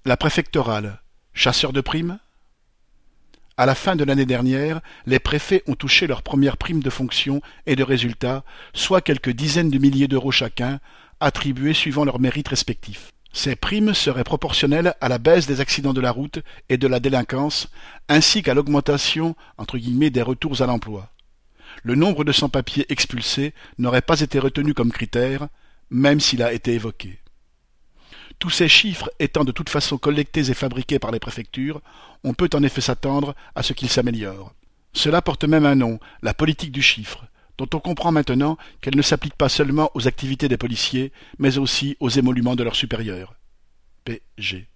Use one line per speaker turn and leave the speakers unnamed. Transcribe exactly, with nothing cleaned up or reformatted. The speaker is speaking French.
La préfectorale, chasseur de primes? À la fin de l'année dernière, les préfets ont touché leur première prime de fonction et de résultat, soit quelques dizaines de milliers d'euros chacun, attribués suivant leurs mérites respectifs. Ces primes seraient proportionnelles à la baisse des accidents de la route et de la délinquance, ainsi qu'à l'augmentation entre guillemets des retours à l'emploi. Le nombre de sans-papiers expulsés n'aurait pas été retenu comme critère, même s'il a été évoqué. Tous ces chiffres étant de toute façon collectés et fabriqués par les préfectures, on peut en effet s'attendre à ce qu'ils s'améliorent. Cela porte même un nom, la politique du chiffre, dont on comprend maintenant qu'elle ne s'applique pas seulement aux activités des policiers, mais aussi aux émoluments de leurs supérieurs. P G